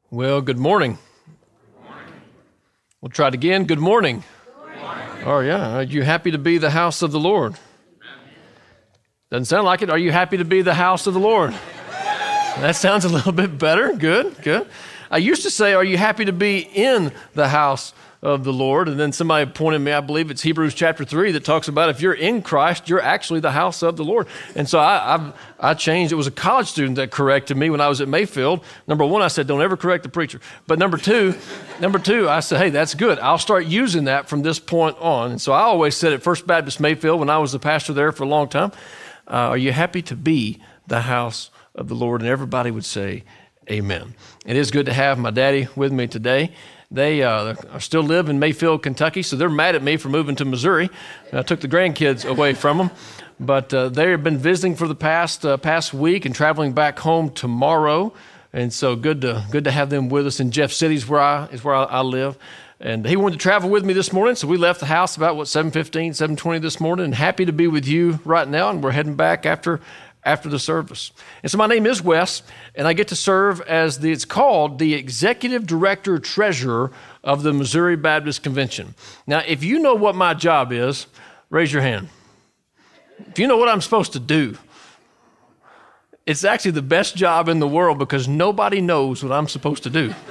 Well, good morning. We'll try it again. Good morning. Oh, yeah. Are you happy to be the house of the Lord? Doesn't sound like it. Are you happy to be the house of the Lord? That sounds a little bit better. Good. I used to say, are you happy to be in the house of the Lord? And then somebody pointed me, I believe it's Hebrews chapter 3 that talks about if you're in Christ, you're actually the house of the Lord. And so I changed. It was a college student that corrected me when I was at Mayfield. Number one, I said, don't ever correct the preacher. But number two, I said, hey, that's good. I'll start using that from this point on. And so I always said at First Baptist Mayfield when I was the pastor there for a long time, are you happy to be the house of the Lord? And everybody would say, amen. It is good to have my daddy with me today. They still live in Mayfield, Kentucky, so they're mad at me for moving to Missouri. I took the grandkids away from them, but they have been visiting for the past week and traveling back home tomorrow. And so good to have them with us in Jeff City is where I live. And he wanted to travel with me this morning, so we left the house about 7:15, 7:20 this morning. And happy to be with you right now, and we're heading back after the service. And so my name is Wes, and I get to serve as it's called the Executive Director Treasurer of the Missouri Baptist Convention. Now, if you know what my job is, raise your hand. If you know what I'm supposed to do, it's actually the best job in the world because nobody knows what I'm supposed to do.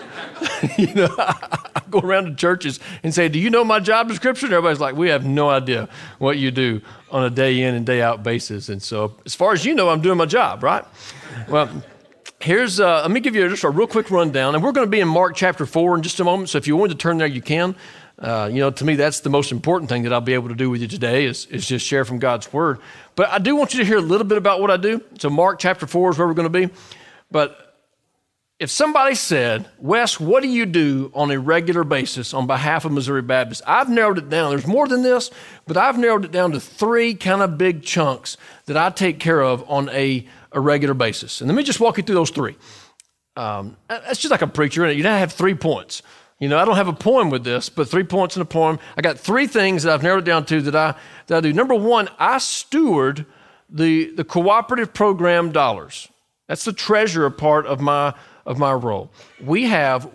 I go around to churches and say, do you know my job description? Everybody's like, we have no idea what you do on a day in and day out basis. And so as far as you know, I'm doing my job, right? Well, here's, let me give you just a real quick rundown. And we're going to be in Mark chapter 4 in just a moment. So if you wanted to turn there, you can. To me, that's the most important thing that I'll be able to do with you today is just share from God's word. But I do want you to hear a little bit about what I do. So Mark chapter 4 is where we're going to be. But if somebody said, Wes, what do you do on a regular basis on behalf of Missouri Baptist? I've narrowed it down. There's more than this, but I've narrowed it down to 3 kind of big chunks that I take care of on a regular basis. And let me just walk you through those 3. That's just like a preacher. You don't have 3 points. I don't have a poem with this, but 3 points in a poem. I got 3 things that I've narrowed it down to that I do. Number 1, I steward the cooperative program dollars. That's the treasurer part of my role. We have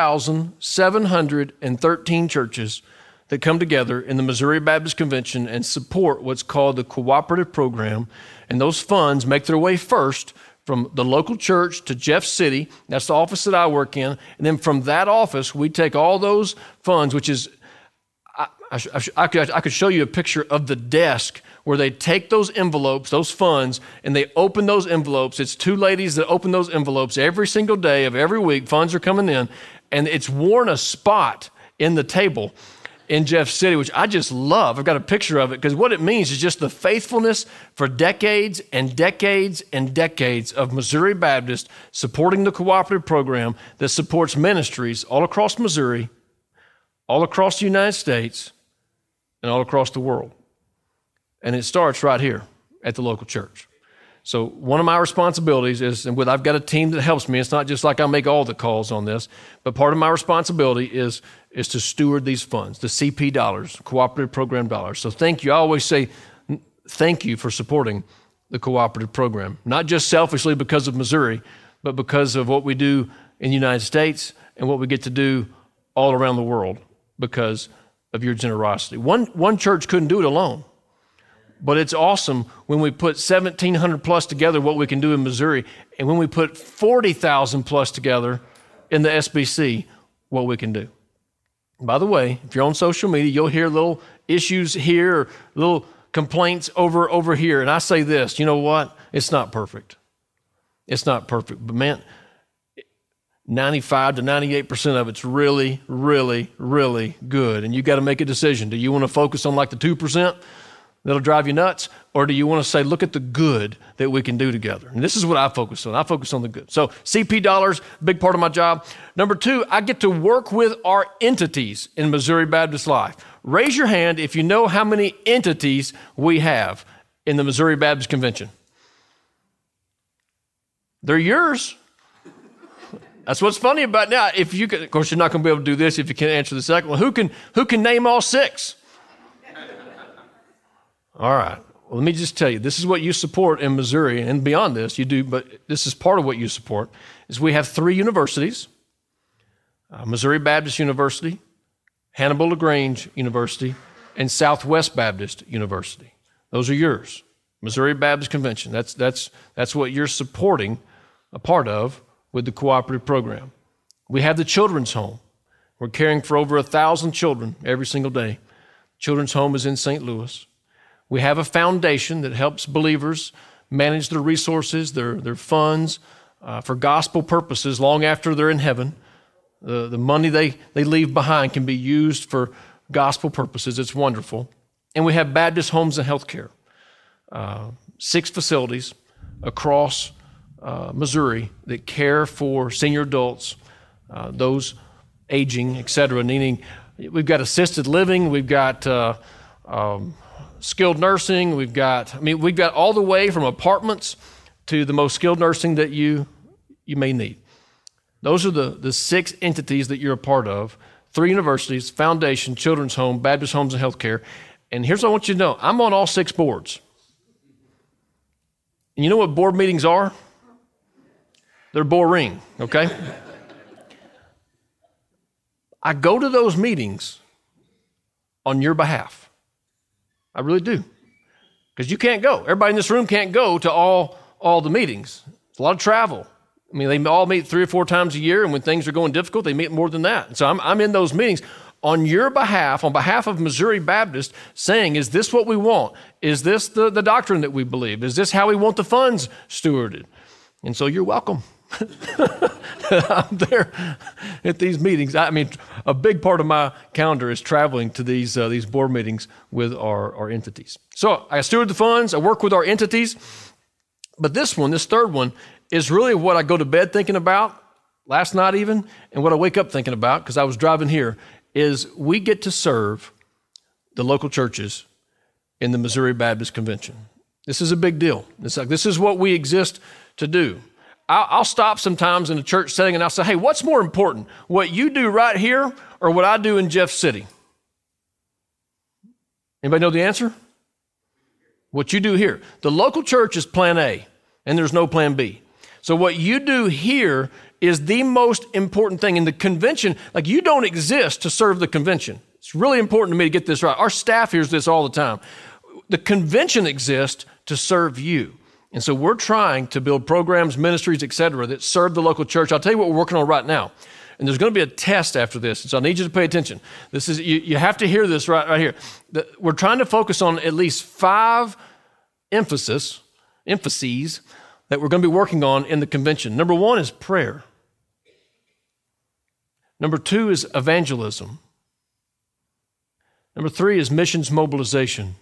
1,713 churches that come together in the Missouri Baptist Convention and support what's called the cooperative program. And those funds make their way first from the local church to Jeff City. That's the office that I work in. And then from that office, we take all those funds, which is, I could show you a picture of the desk where they take those envelopes, those funds, and they open those envelopes. It's 2 ladies that open those envelopes every single day of every week. Funds are coming in, and it's worn a spot in the table in Jeff City, which I just love. I've got a picture of it because what it means is just the faithfulness for decades and decades and decades of Missouri Baptist supporting the cooperative program that supports ministries all across Missouri, all across the United States, and all across the world. And it starts right here at the local church. So one of my responsibilities is, and I've got a team that helps me. It's not just like I make all the calls on this, but part of my responsibility is to steward these funds, the CP dollars, cooperative program dollars. So thank you. I always say thank you for supporting the cooperative program, not just selfishly because of Missouri, but because of what we do in the United States and what we get to do all around the world because of your generosity. One church couldn't do it alone. But it's awesome when we put 1,700 plus together what we can do in Missouri, and when we put 40,000 plus together in the SBC, what we can do. By the way, if you're on social media, you'll hear little issues here, or little complaints over here. And I say this, you know what? It's not perfect. It's not perfect. But man, 95 to 98% of it's really, really, really good. And you got to make a decision. Do you want to focus on like the 2%? That'll drive you nuts? Or do you want to say, look at the good that we can do together? And this is what I focus on. I focus on the good. So CP dollars, big part of my job. Number 2, I get to work with our entities in Missouri Baptist Life. Raise your hand if you know how many entities we have in the Missouri Baptist Convention. They're yours. That's what's funny about now. If you can, of course, you're not going to be able to do this if you can't answer the second one. Who can name all 6? All right. Well, let me just tell you, this is what you support in Missouri, and beyond this, you do, but this is part of what you support, is we have 3 universities, Missouri Baptist University, Hannibal LaGrange University, and Southwest Baptist University. Those are yours. Missouri Baptist Convention. That's what you're supporting a part of with the cooperative program. We have the Children's Home. We're caring for over 1,000 children every single day. Children's Home is in St. Louis. We have a foundation that helps believers manage their resources, their funds for gospel purposes long after they're in heaven. The money they leave behind can be used for gospel purposes. It's wonderful. And we have Baptist Homes and Healthcare. 6 facilities across Missouri that care for senior adults, those aging, et cetera, needing. We've got assisted living, we've got skilled nursing, we've got all the way from apartments to the most skilled nursing that you may need. Those are the 6 entities that you're a part of: 3 universities, Foundation, Children's Home, Baptist Homes and Healthcare. And here's what I want you to know. I'm on all 6 boards. And you know what board meetings are? They're boring, okay? I go to those meetings on your behalf. I really do. Because you can't go. Everybody in this room can't go to all the meetings. It's a lot of travel. I mean, they all meet 3 or 4 times a year, and when things are going difficult, they meet more than that. And so I'm in those meetings on your behalf, on behalf of Missouri Baptist, saying, is this what we want? Is this the doctrine that we believe? Is this how we want the funds stewarded? And so you're welcome. I'm there at these meetings. I mean, a big part of my calendar is traveling to these board meetings with our entities. So I steward the funds, I work with our entities, but this 3rd one, is really what I go to bed thinking about, last night even, and what I wake up thinking about, because I was driving here, is we get to serve the local churches in the Missouri Baptist Convention. This is a big deal. This is what we exist to do. I'll stop sometimes in a church setting and I'll say, hey, what's more important, what you do right here or what I do in Jeff City? Anybody know the answer? What you do here. The local church is plan A, and there's no plan B. So what you do here is the most important thing. In the convention, you don't exist to serve the convention. It's really important to me to get this right. Our staff hears this all the time. The convention exists to serve you. And so we're trying to build programs, ministries, et cetera, that serve the local church. I'll tell you what we're working on right now. And there's going to be a test after this, so I need you to pay attention. This is you have to hear this right here. We're trying to focus on at least 5 emphases that we're going to be working on in the convention. Number 1 is prayer. Number 2 is evangelism. Number 3 is missions mobilization.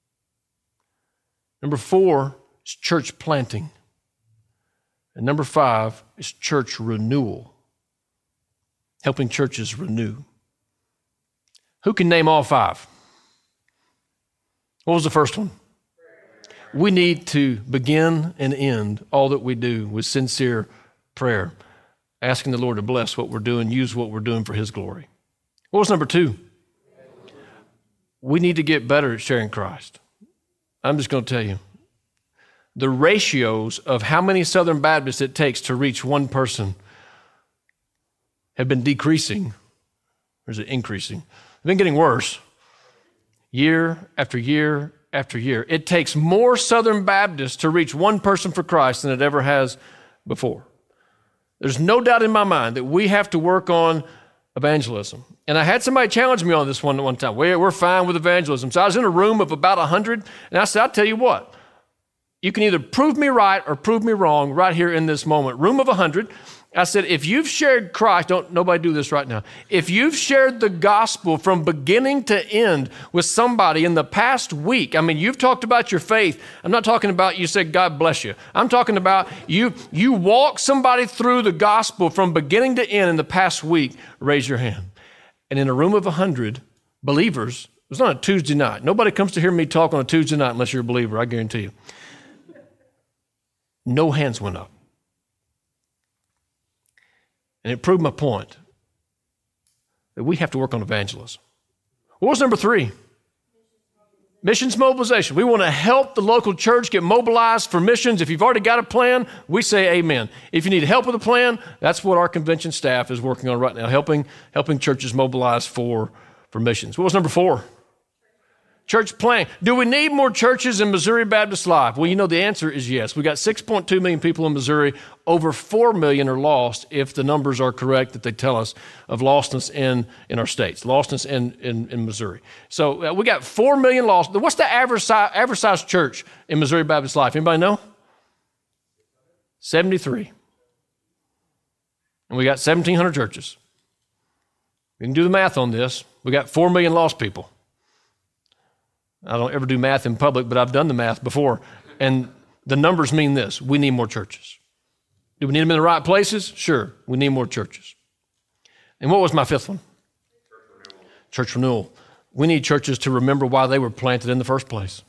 Number 4 is church planting. And number 5 is church renewal, helping churches renew. Who can name all 5? What was the first one? We need to begin and end all that we do with sincere prayer, asking the Lord to bless what we're doing, use what we're doing for His glory. What was number 2? We need to get better at sharing Christ. I'm just going to tell you, the ratios of how many Southern Baptists it takes to reach one person have been decreasing, or is it increasing? They've been getting worse year after year after year. It takes more Southern Baptists to reach one person for Christ than it ever has before. There's no doubt in my mind that we have to work on evangelism. And I had somebody challenge me on this one time. We're fine with evangelism. So I was in a room of about 100, and I said, I'll tell you what, you can either prove me right or prove me wrong right here in this moment. Room of 100. I said, if you've shared Christ, nobody do this right now. If you've shared the gospel from beginning to end with somebody in the past week, I mean, you've talked about your faith. I'm not talking about you said, God bless you. I'm talking about you walk somebody through the gospel from beginning to end in the past week, raise your hand. And in a room of 100 believers, it was not a Tuesday night. Nobody comes to hear me talk on a Tuesday night unless you're a believer, I guarantee you. No hands went up. And it proved my point that we have to work on evangelism. What was number 3? Missions mobilization. We want to help the local church get mobilized for missions. If you've already got a plan, we say amen. If you need help with a plan, that's what our convention staff is working on right now, helping churches mobilize for missions. What was number 4? Church planting. Do we need more churches in Missouri Baptist Life? Well, you know the answer is yes. We got 6.2 million people in Missouri. Over 4 million are lost, if the numbers are correct that they tell us, of lostness in our states, lostness in Missouri. So we got 4 million lost. What's the average size church in Missouri Baptist Life? Anybody know? 73. And we got 1,700 churches. We can do the math on this. We got 4 million lost people. I don't ever do math in public, but I've done the math before. And the numbers mean this: we need more churches. Do we need them in the right places? Sure, we need more churches. And what was my 5th one? Church renewal. We need churches to remember why they were planted in the first place.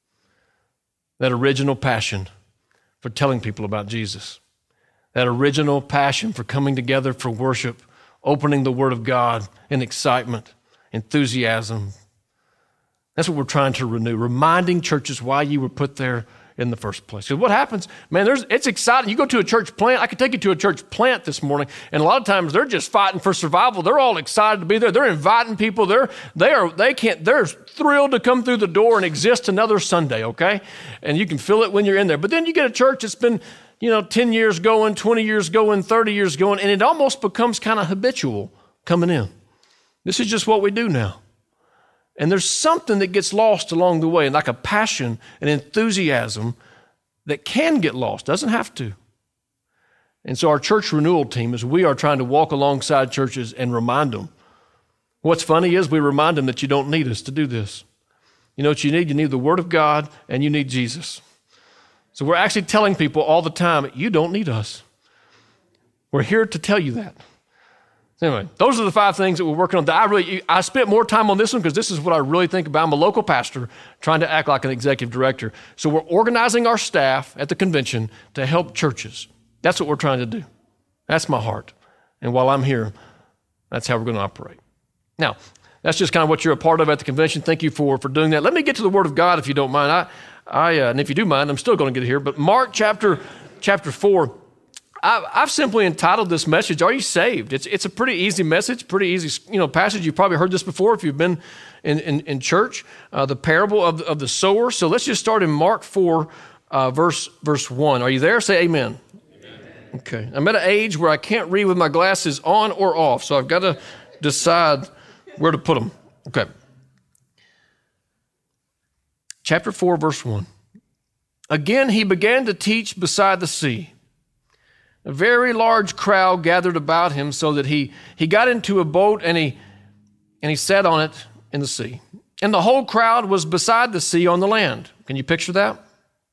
That original passion for telling people about Jesus. That original passion for coming together for worship, opening the Word of God in excitement, enthusiasm. That's what we're trying to renew, reminding churches why you were put there in the first place. Because what happens, man, it's exciting. You go to a church plant. I could take you to a church plant this morning, and a lot of times they're just fighting for survival. They're all excited to be there. They're inviting people. They're thrilled to come through the door and exist another Sunday, okay? And you can feel it when you're in there. But then you get a church that's been, 10 years going, 20 years going, 30 years going, and it almost becomes kind of habitual coming in. This is just what we do now. And there's something that gets lost along the way, like a passion and enthusiasm that can get lost, doesn't have to. And so our church renewal team is we are trying to walk alongside churches and remind them. What's funny is we remind them that you don't need us to do this. You know what you need? You need the Word of God and you need Jesus. So we're actually telling people all the time, you don't need us. We're here to tell you that. Anyway, those are the 5 things that we're working on. I spent more time on this one because this is what I really think about. I'm a local pastor trying to act like an executive director. So we're organizing our staff at the convention to help churches. That's what we're trying to do. That's my heart. And while I'm here, that's how we're going to operate. Now, that's just kind of what you're a part of at the convention. Thank you for doing that. Let me get to the Word of God if you don't mind. And if you do mind, I'm still going to get here. But Mark chapter 4, I've simply entitled this message, Are You Saved? It's a pretty easy message, pretty easy passage. You've probably heard this before if you've been in church, the parable of the sower. So let's just start in Mark 4, verse 1. Are you there? Say amen. Amen. Okay. I'm at an age where I can't read with my glasses on or off, so I've got to decide where to put them. Okay. Chapter 4, verse 1. Again, he began to teach beside the sea. A very large crowd gathered about him so that he got into a boat and he sat on it in the sea. And the whole crowd was beside the sea on the land. Can you picture that? And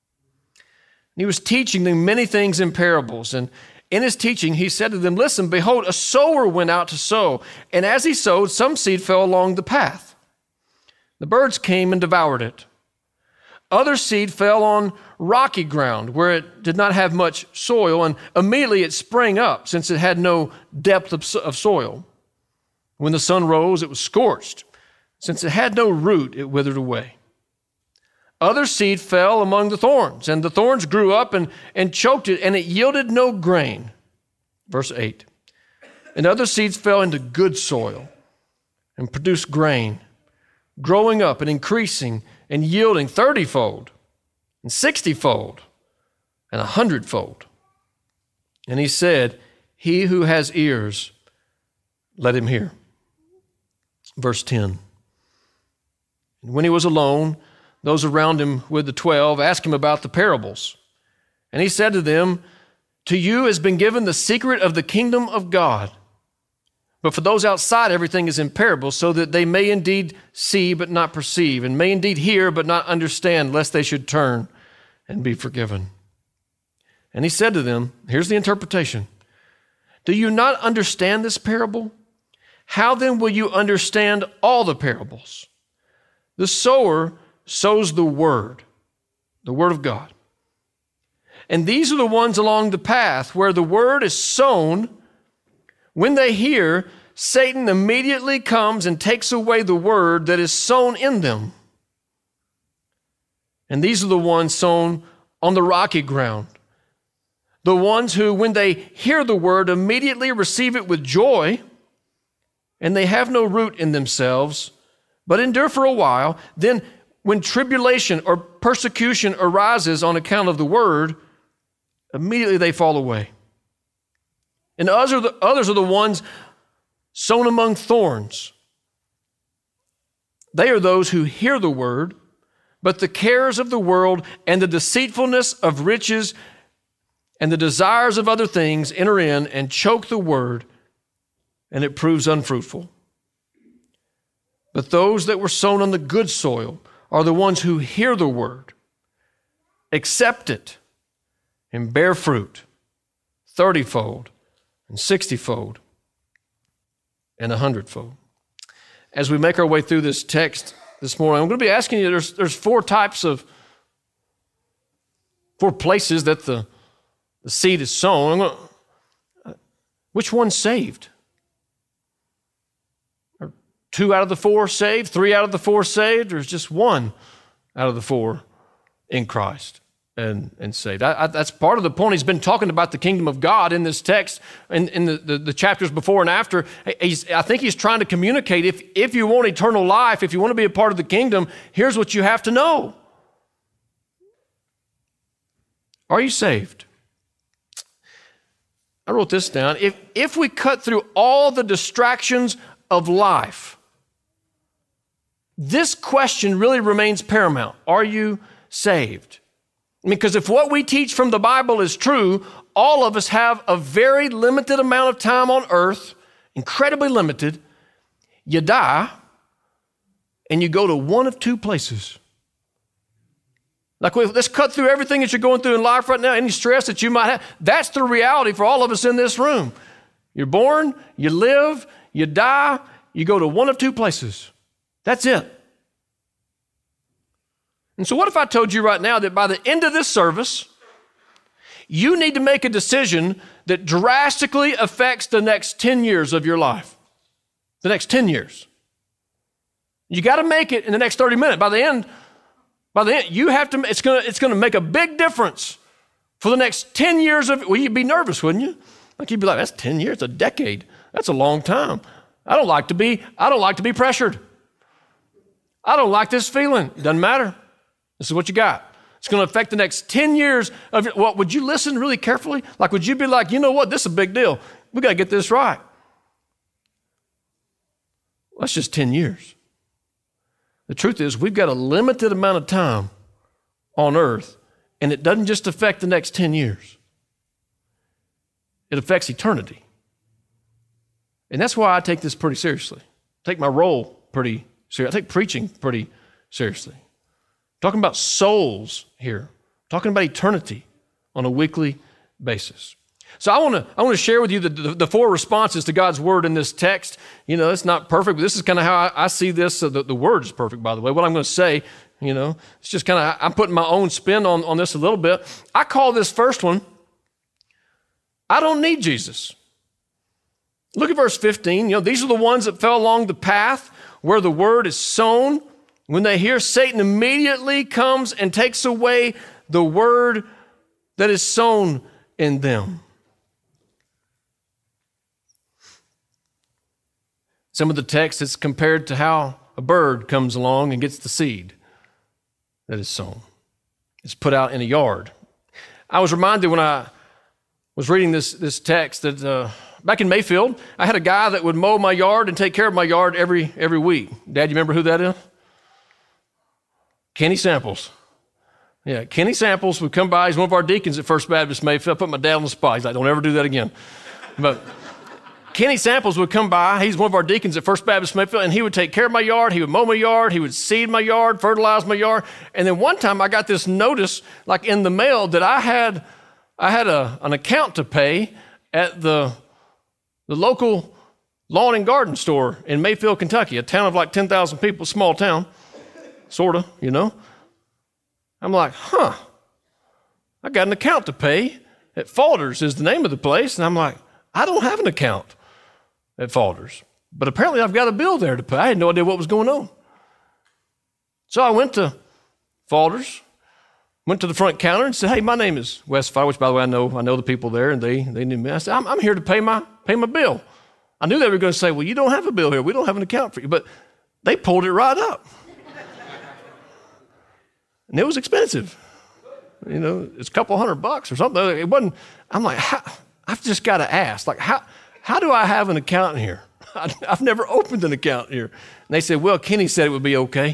he was teaching them many things in parables. And in his teaching, he said to them, Listen, behold, a sower went out to sow. And as he sowed, some seed fell along the path. The birds came and devoured it. Other seed fell on rocky ground where it did not have much soil, and immediately it sprang up since it had no depth of soil. When the sun rose, it was scorched. Since it had no root, it withered away. Other seed fell among the thorns, and the thorns grew up and choked it, and it yielded no grain. Verse 8. And other seeds fell into good soil and produced grain, growing up and increasing and yielding 30-fold and 60-fold and 100-fold. And he said, He who has ears, let him hear. Verse 10. And when he was alone, those around him with the 12 asked him about the parables. And he said to them, To you has been given the secret of the kingdom of God. But for those outside, everything is in parables, so that they may indeed see but not perceive, and may indeed hear but not understand, lest they should turn and be forgiven. And he said to them, here's the interpretation. Do you not understand this parable? How then will you understand all the parables? The sower sows the word of God. And these are the ones along the path where the word is sown. When they hear, Satan immediately comes and takes away the word that is sown in them. And these are the ones sown on the rocky ground. The ones who, when they hear the word, immediately receive it with joy, and they have no root in themselves, but endure for a while. Then when tribulation or persecution arises on account of the word, immediately they fall away. And others are the ones sown among thorns. They are those who hear the word, but the cares of the world and the deceitfulness of riches and the desires of other things enter in and choke the word, and it proves unfruitful. But those that were sown on the good soil are the ones who hear the word, accept it, and bear fruit, 30-fold, and 60-fold, and 100-fold. As we make our way through this text this morning, I'm going to be asking you, there's four places that the seed is sown. Which one's saved? Are 2 out of the 4 saved? 3 out of the 4 saved? Or is just 1 out of the 4 in Christ and saved? That's part of the point. He's been talking about the kingdom of God in this text, in the chapters before and after. I think he's trying to communicate, if you want eternal life, if you want to be a part of the kingdom, here's what you have to know. Are you saved? I wrote this down. If we cut through all the distractions of life, this question really remains paramount. Are you saved? Because if what we teach from the Bible is true, all of us have a very limited amount of time on earth, incredibly limited. You die, and you go to one of 2 places. Like, let's cut through everything that you're going through in life right now, any stress that you might have. That's the reality for all of us in this room. You're born, you live, you die, you go to one of 2 places. That's it. And so what if I told you right now that by the end of this service, you need to make a decision that drastically affects the next 10 years of your life? The next 10 years. You got to make it in the next 30 minutes. By the end, you have to. It's going to make a big difference for the next 10 years of. Well, you'd be nervous, wouldn't you? Like, you'd be like, "That's 10 years, a decade. That's a long time. I don't like to be pressured. I don't like this feeling." It doesn't matter. This is what you got. It's going to affect the next 10 years of. Well, would you listen really carefully? Like, would you be like, you know what? This is a big deal. We got to get this right. Well, that's just 10 years. The truth is, we've got a limited amount of time on earth, and it doesn't just affect the next 10 years. It affects eternity. And that's why I take this pretty seriously. I take my role pretty seriously. I take preaching pretty seriously. Talking about souls here. Talking about eternity on a weekly basis. So I want to share with you the 4 responses to God's word in this text. You know, it's not perfect, but this is kind of how I see this. The word is perfect, by the way. What I'm going to say, you know, it's just kind of, I'm putting my own spin on this a little bit. I call this first one, I don't need Jesus. Look at verse 15. You know, these are the ones that fell along the path where the word is sown. When they hear, Satan immediately comes and takes away the word that is sown in them. Some of the text is compared to how a bird comes along and gets the seed that is sown. It's put out in a yard. I was reminded when I was reading this text that back in Mayfield, I had a guy that would mow my yard and take care of my yard every week. Dad, you remember who that is? Kenny Samples. Yeah, Kenny Samples would come by. He's one of our deacons at First Baptist Mayfield. I put my dad on the spot. He's like, don't ever do that again. But Kenny Samples would come by. He's one of our deacons at First Baptist Mayfield, and he would take care of my yard. He would mow my yard. He would seed my yard, fertilize my yard. And then one time I got this notice, like in the mail, that I had an account to pay at the local lawn and garden store in Mayfield, Kentucky, a town of like 10,000 people, small town, sort of, you know. I'm like, I got an account to pay at Falder's is the name of the place. And I'm like, I don't have an account at Falder's, but apparently I've got a bill there to pay. I had no idea what was going on. So I went to Falder's, Went to the front counter and said, hey, my name is Wes Fire, which, by the way, I know the people there, and they knew me. I said, I'm here to pay my bill. I knew they were going to say, well, you don't have a bill here. We don't have an account for you. But they pulled it right up. And it was expensive. It's a couple $100 or something. It wasn't, I'm like, I've just got to ask, like, how do I have an account here? I've never opened an account here. And they said, well, Kenny said it would be okay.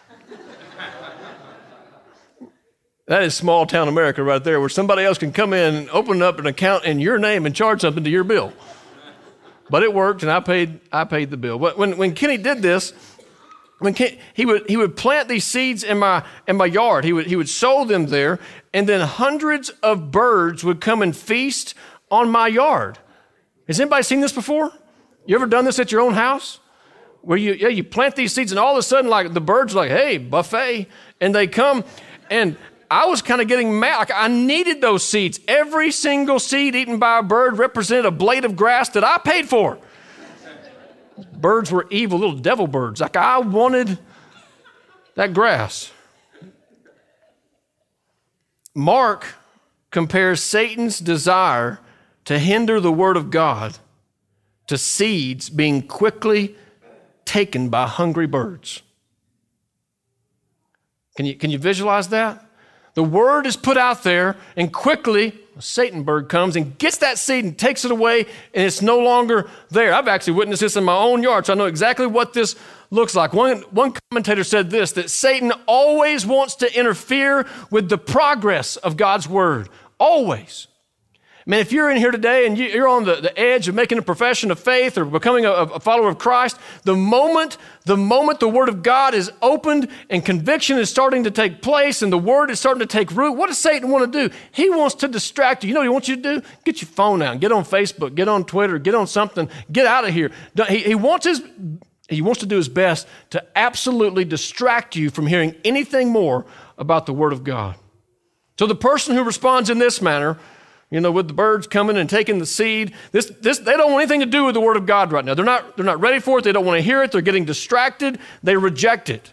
That is small town America right there, where somebody else can come in and open up an account in your name and charge something to your bill. But it worked, and I paid the bill. But when Kenny did this, he would plant these seeds in my yard. He would sow them there, and then hundreds of birds would come and feast on my yard. Has anybody seen this before? You ever done this at your own house? Where you plant these seeds, and all of a sudden, like, the birds are like, hey, buffet, and they come, and I was kind of getting mad. Like, I needed those seeds. Every single seed eaten by a bird represented a blade of grass that I paid for. Birds were evil, little devil birds. Like, I wanted that grass. Mark compares Satan's desire to hinder the word of God to seeds being quickly taken by hungry birds. Can you visualize that? The word is put out there, and quickly a Satan bird comes and gets that seed and takes it away, and it's no longer there. I've actually witnessed this in my own yard, so I know exactly what this looks like. One commentator said this, that Satan always wants to interfere with the progress of God's word. Always. Man, if you're in here today and you're on the edge of making a profession of faith or becoming a follower of Christ, the moment the word of God is opened and conviction is starting to take place and the word is starting to take root, what does Satan want to do? He wants to distract you. You know what he wants you to do? Get your phone out, get on Facebook, get on Twitter, get on something, get out of here. He wants to do his best to absolutely distract you from hearing anything more about the word of God. So the person who responds in this manner, with the birds coming and taking the seed, they don't want anything to do with the word of God right now. They're not ready for it. They don't want to hear it. They're getting distracted. They reject it.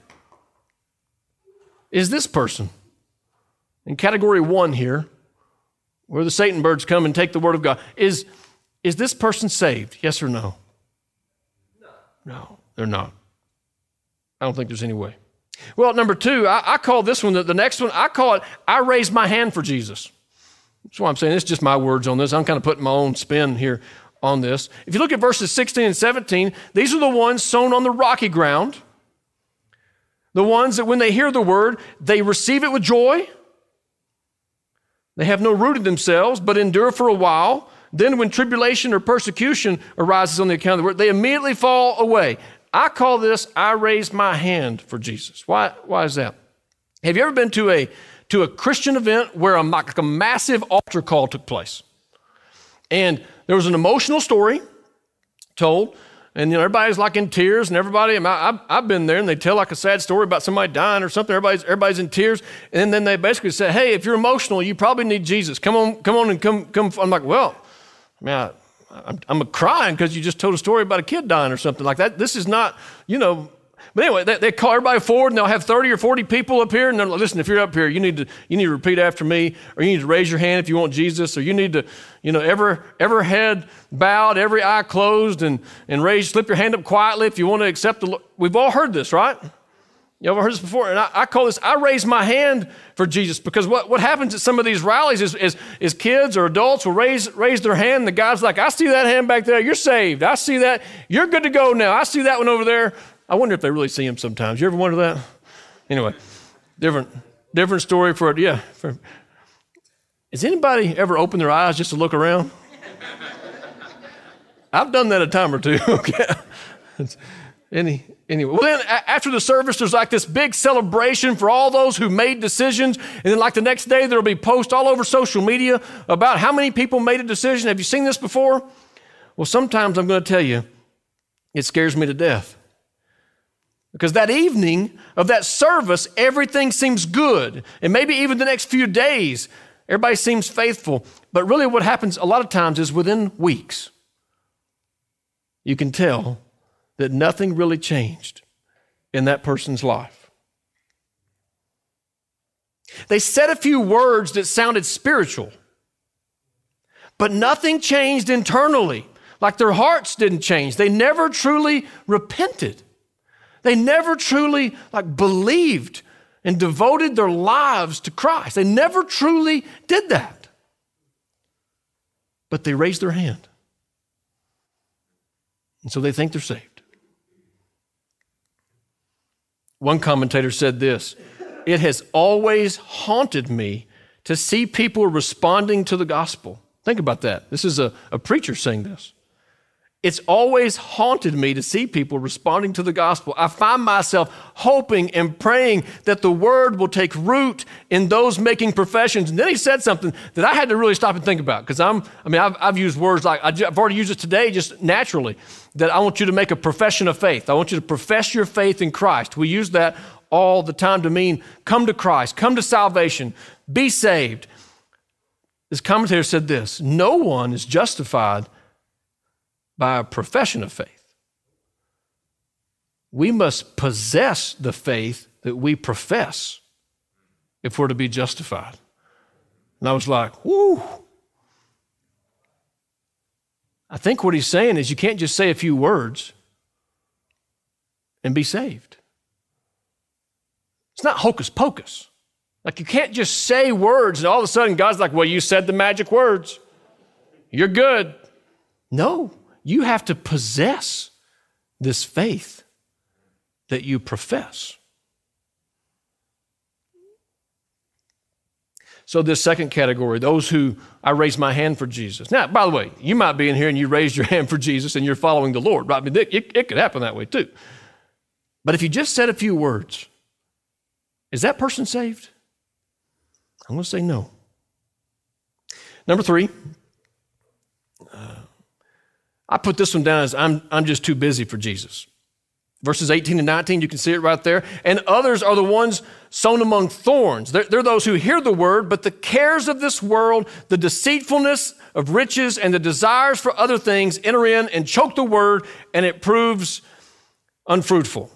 Is this person in category 1 here, where the Satan birds come and take the word of God, is this person saved? Yes or no? No, they're not. I don't think there's any way. Well, number 2, I call this one, the next one, I call it, I raise my hand for Jesus. That's why I'm saying it's just my words on this. I'm kind of putting my own spin here on this. If you look at verses 16 and 17, these are the ones sown on the rocky ground. The ones that when they hear the word, they receive it with joy. They have no root in themselves, but endure for a while. Then when tribulation or persecution arises on the account of the word, they immediately fall away. I call this, I raise my hand for Jesus. Why is that? Have you ever been to a Christian event where a massive altar call took place? And there was an emotional story told, and everybody's like in tears, and everybody, I've been there, and they tell like a sad story about somebody dying or something. Everybody's in tears, and then they basically say, hey, if you're emotional, you probably need Jesus. Come on and come. I'm like, well, man, I'm crying because you just told a story about a kid dying or something like that. This is not, But anyway, they call everybody forward, and they'll have 30 or 40 people up here, and they're like, listen, if you're up here, you need to repeat after me, or you need to raise your hand if you want Jesus, or you need to, every head bowed, every eye closed, and slip your hand up quietly if you want to accept the Lord. We've all heard this, right? You ever heard this before? And I call this, I raise my hand for Jesus, because what happens at some of these rallies is kids or adults will raise their hand, and the guy's like, I see that hand back there, you're saved. I see that, you're good to go now. I see that one over there. I wonder if they really see him sometimes. You ever wonder that? Anyway, different story for it. Yeah. Has anybody ever opened their eyes just to look around? I've done that a time or two. Okay. Anyway, well then after the service, there's like this big celebration for all those who made decisions. And then like the next day, there'll be posts all over social media about how many people made a decision. Have you seen this before? Well, sometimes I'm going to tell you, it scares me to death. Because that evening of that service, everything seems good. And maybe even the next few days, everybody seems faithful. But really what happens a lot of times is within weeks, you can tell that nothing really changed in that person's life. They said a few words that sounded spiritual, but nothing changed internally. Like their hearts didn't change. They never truly repented. They never truly believed and devoted their lives to Christ. They never truly did that. But they raised their hand. And so they think they're saved. One commentator said this: "It has always haunted me to see people responding to the gospel." Think about that. This is a preacher saying this. It's always haunted me to see people responding to the gospel. I find myself hoping and praying that the word will take root in those making professions. And then he said something that I had to really stop and think about, because I've used words like, I've already used it today just naturally, that I want you to make a profession of faith. I want you to profess your faith in Christ. We use that all the time to mean come to Christ, come to salvation, be saved. This commentator said this: no one is justified by a profession of faith. We must possess the faith that we profess if we're to be justified. And I was like, whoo. I think what he's saying is you can't just say a few words and be saved. It's not hocus pocus. Like, you can't just say words and all of a sudden God's like, well, you said the magic words. You're good. No. You have to possess this faith that you profess. So this second category, those who I raise my hand for Jesus. Now, by the way, you might be in here and you raised your hand for Jesus and you're following the Lord, right? I mean, it could happen that way too. But if you just said a few words, is that person saved? I'm going to say no. Number 3. I put this one down as I'm just too busy for Jesus. Verses 18 and 19, you can see it right there. And others are the ones sown among thorns. They're those who hear the word, but the cares of this world, the deceitfulness of riches, and the desires for other things enter in and choke the word, and it proves unfruitful.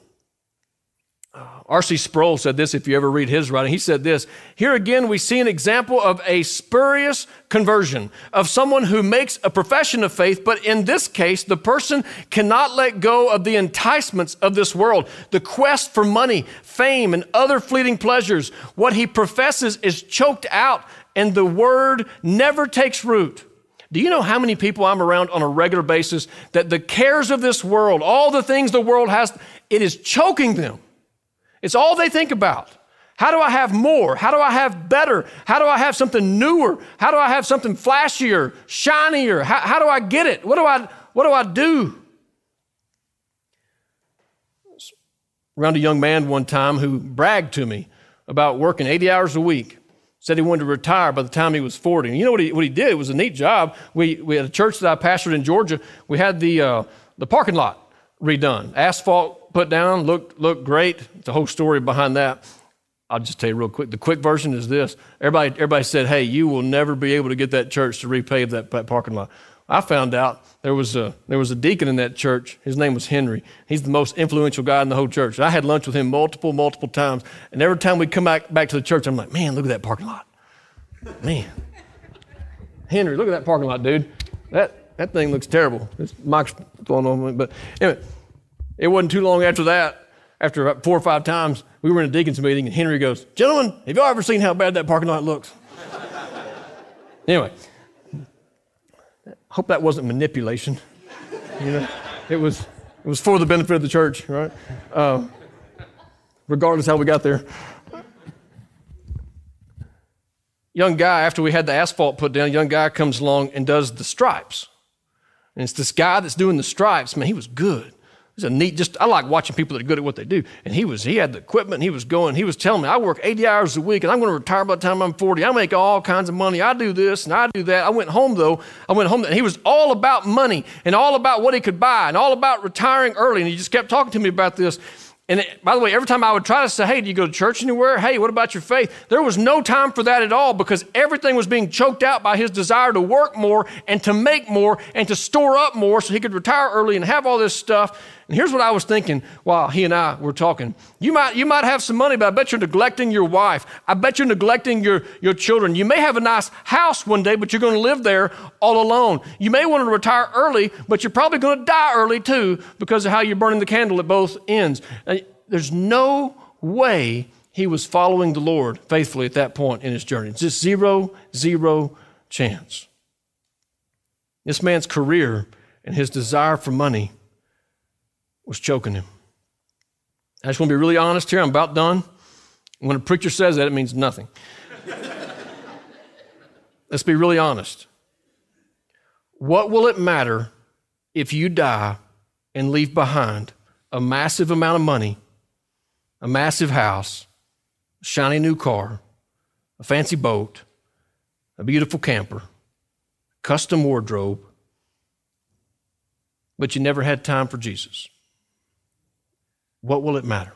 R.C. Sproul said this, if you ever read his writing. He said this: here again we see an example of a spurious conversion, of someone who makes a profession of faith, but in this case, the person cannot let go of the enticements of this world, the quest for money, fame, and other fleeting pleasures. What he professes is choked out, and the word never takes root. Do you know how many people I'm around on a regular basis that the cares of this world, all the things the world has, it is choking them? It's all they think about. How do I have more? How do I have better? How do I have something newer? How do I have something flashier, shinier? How do I get it? What do I do? Around a young man one time who bragged to me about working 80 hours a week. Said he wanted to retire by the time he was 40. And you know what he did? It was a neat job. We had a church that I pastored in Georgia. We had the parking lot redone. Asphalt put down, looked great. The whole story behind that, I'll just tell you real quick. The quick version is this. Everybody said, hey, you will never be able to get that church to repave that parking lot. I found out there was a deacon in that church. His name was Henry. He's the most influential guy in the whole church. I had lunch with him multiple times. And every time we come back to the church, I'm like, man, look at that parking lot. Man. Henry, look at that parking lot, dude. That thing looks terrible. This mic's going on. But anyway, it wasn't too long after that, after about 4 or 5 times, we were in a deacon's meeting, and Henry goes, gentlemen, have y'all ever seen how bad that parking lot looks? Anyway, I hope that wasn't manipulation. You know, it was for the benefit of the church, right? Regardless how we got there. Young guy, after we had the asphalt put down, young guy comes along and does the stripes. And it's this guy that's doing the stripes. Man, he was good. It's a neat, I like watching people that are good at what they do. And he had the equipment, he was telling me, I work 80 hours a week and I'm going to retire by the time I'm 40. I make all kinds of money. I do this and I do that. I went home and he was all about money and all about what he could buy and all about retiring early. And he just kept talking to me about this. And by the way, every time I would try to say, hey, do you go to church anywhere? Hey, what about your faith? There was no time for that at all because everything was being choked out by his desire to work more and to make more and to store up more so he could retire early and have all this stuff. And here's what I was thinking while he and I were talking. You might have some money, but I bet you're neglecting your wife. I bet you're neglecting your children. You may have a nice house one day, but you're going to live there all alone. You may want to retire early, but you're probably going to die early too because of how you're burning the candle at both ends. There's no way he was following the Lord faithfully at that point in his journey. It's just zero chance. This man's career and his desire for money was choking him. I just want to be really honest here. I'm about done. When a preacher says that, it means nothing. Let's be really honest. What will it matter if you die and leave behind a massive amount of money, a massive house, a shiny new car, a fancy boat, a beautiful camper, custom wardrobe, but you never had time for Jesus? What will it matter?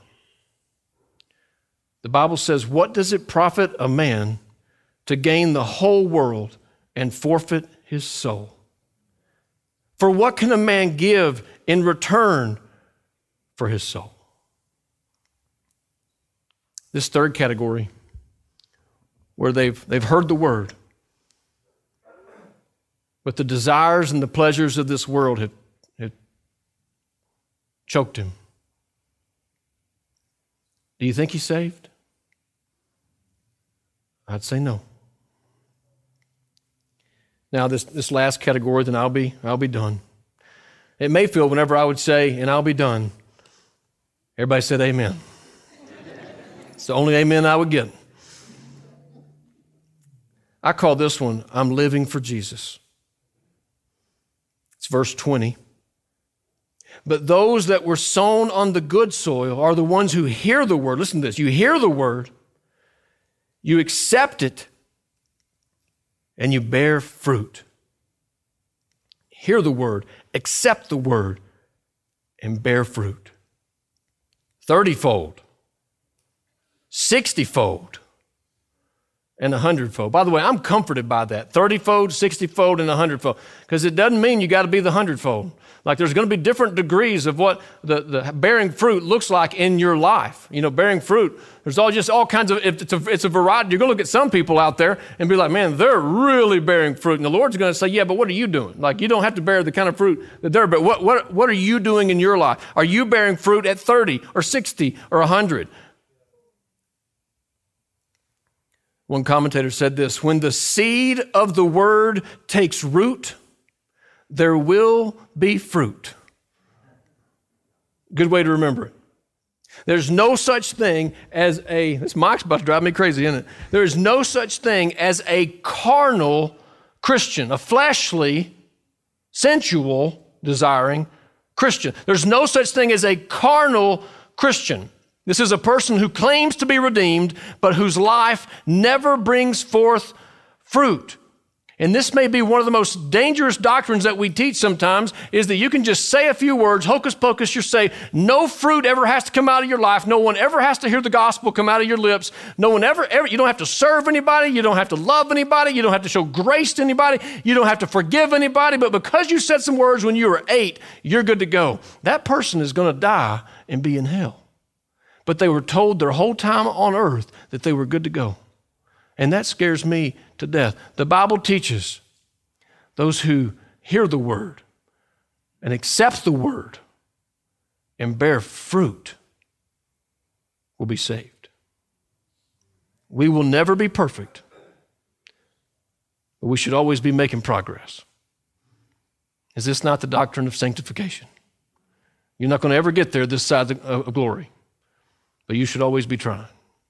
The Bible says, what does it profit a man to gain the whole world and forfeit his soul? For what can a man give in return for his soul? This third category, where they've heard the word, but the desires and the pleasures of this world have choked him. Do you think he's saved? I'd say no. Now, this last category, then I'll be done. It may feel whenever I would say, and I'll be done, everybody said amen. It's the only amen I would get. I call this one, I'm living for Jesus. It's verse 20. But those that were sown on the good soil are the ones who hear the word. Listen to this. You hear the word, you accept it, and you bear fruit. Hear the word, accept the word, and bear fruit. 30-fold, 60-fold, and 100-fold. By the way, I'm comforted by that. 30-fold, 60-fold, and 100-fold. Because it doesn't mean you got to be the 100-fold. Like there's going to be different degrees of what the bearing fruit looks like in your life. You know, bearing fruit, there's all kinds of, it's a variety. You're going to look at some people out there and be like, man, they're really bearing fruit. And the Lord's going to say, yeah, but what are you doing? Like you don't have to bear the kind of fruit that they're, but what are you doing in your life? Are you bearing fruit at 30 or 60 or 100? One commentator said this, when the seed of the word takes root, there will be fruit. Good way to remember it. There's no such thing as this mic's about to drive me crazy, isn't it? There is no such thing as a carnal Christian, a fleshly, sensual, desiring Christian. There's no such thing as a carnal Christian. This is a person who claims to be redeemed, but whose life never brings forth fruit. And this may be one of the most dangerous doctrines that we teach sometimes, is that you can just say a few words, hocus pocus, you're saved. No fruit ever has to come out of your life. No one ever has to hear the gospel come out of your lips. No one ever, you don't have to serve anybody. You don't have to love anybody. You don't have to show grace to anybody. You don't have to forgive anybody. But because you said some words when you were 8, you're good to go. That person is going to die and be in hell. But they were told their whole time on earth that they were good to go. And that scares me to death. The Bible teaches those who hear the word and accept the word and bear fruit will be saved. We will never be perfect, but we should always be making progress. Is this not the doctrine of sanctification? You're not going to ever get there this side of glory, but you should always be trying.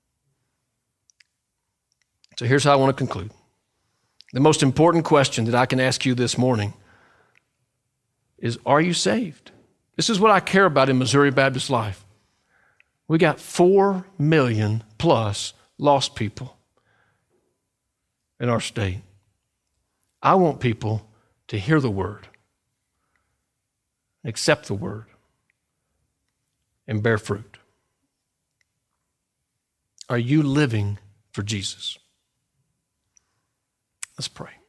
So here's how I want to conclude. The most important question that I can ask you this morning is, are you saved? This is what I care about in Missouri Baptist Life. We got 4 million plus lost people in our state. I want people to hear the word, accept the word, and bear fruit. Are you living for Jesus? Let's pray.